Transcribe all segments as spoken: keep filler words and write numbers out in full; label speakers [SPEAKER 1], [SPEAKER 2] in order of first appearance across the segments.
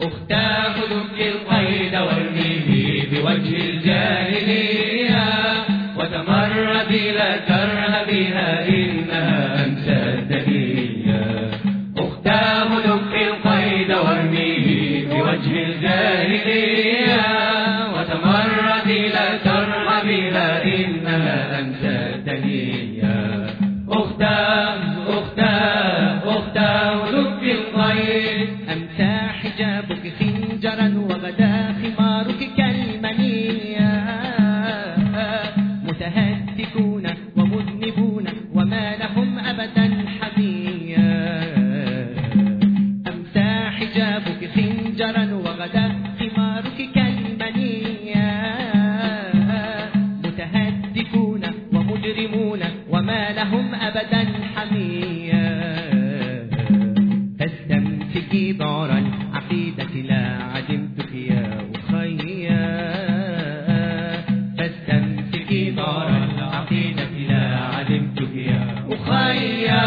[SPEAKER 1] أختاه دك القيد وارميه بوجه الجاهلية وتمردي لا ترهبيها إنها أمسى الدنيا. أختاه دك القيد وارميه بوجه الجاهلية وتمردي لا ترهبيها إنها أمسى الدنيا. أختاه أختاه أختاه دك القيد
[SPEAKER 2] أمسى حجابك خنجرا وغدا خمارك كالمنية متهتكون ومذنبون وما لهم أبدا حمية. أمسى حجابك خنجرا وغدا خمارك كالمنية متهتكون ومجرمون وما لهم أبدا حمية. فاستمسكي ضار العقيدة لا عدمتك يا أخيا. فاستمسكي ضار العقيدة لا عدمتك يا أخيا.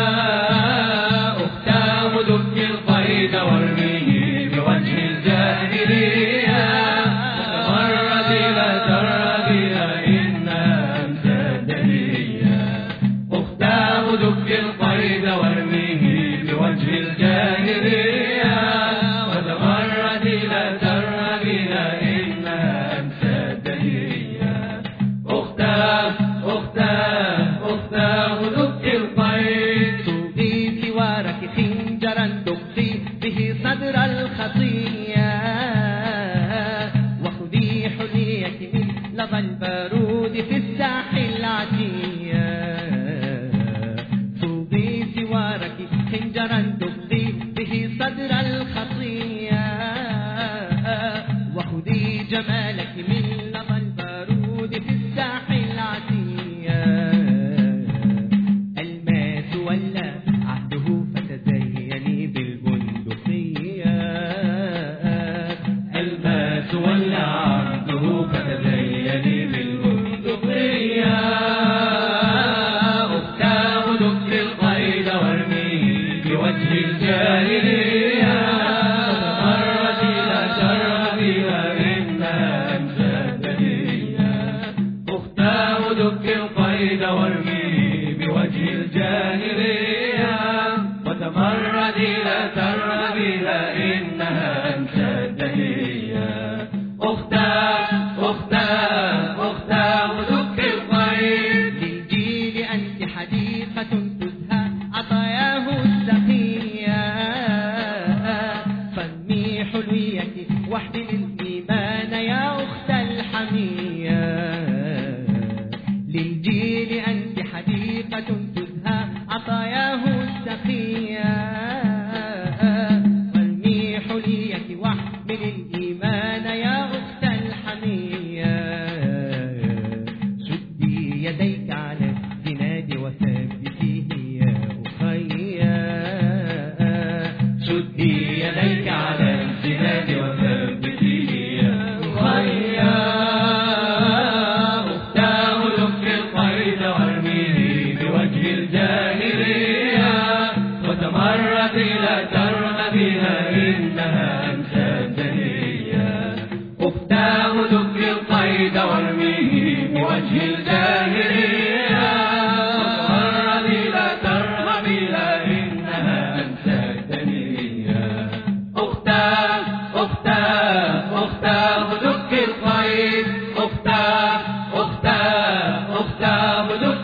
[SPEAKER 1] أختاه دك القيد وارميه بوجه الجاهلية وتمردي لا ترهبيها إنها أمسى الدنيا. أختاه دك القيد وارميه بوجه الجاهلية وتمردي لا ترهبيها إنها أمسى الدنيا. أختاه أختاه أختاه دك القيد
[SPEAKER 2] صوغي سوارك خنجرا دقي به صدر الخطية وخذي حليك من لظى البارود في الساحل العتية. صوغي سوارك خنجرا دقي به صدر الخطية وخذي جمالك من لظى البارود في الساحل العتية. الماس ولا عهده فتزيني بالبندقية.
[SPEAKER 1] الماس ولا عهده فتزيني بالبندقية. أختاه دك القيد وارميه بوجه الجاهلية وتمردي لا ترهبيها إنها أمسى الدنيا. أختاه دك القيد وارميه بوجه الجاهلية وتمردي لا ترهبيها إنها أمسى الدنيا. أختاه أختاه أختاه دك القيد
[SPEAKER 2] للجيل أنت حديقة تزهى عطاياه السخية فارمي حليك واحمل الإيمان يا أخت الحمية. للجيل أنت حديقة تزهى عطاياه السخية فارمي حليك واحمل الإيمان يا أخت الحمية. شدي يديك على الزناد وثبتيه يا أخيا.
[SPEAKER 1] شدي يديك على الزناد وثبتيه يا أخيا. أختاه دك القيد وارميه بوجه الجاهلية وتمردي لا ترهبيها إنها أمسى الدنيا. أختاه دك القيد وارميه بوجه الجاهلية وتمردي لا ترهبيها إنها أمسى الدنيا. أختاه أختاه أختاه دك القيد أختاه أختاه أختاه دك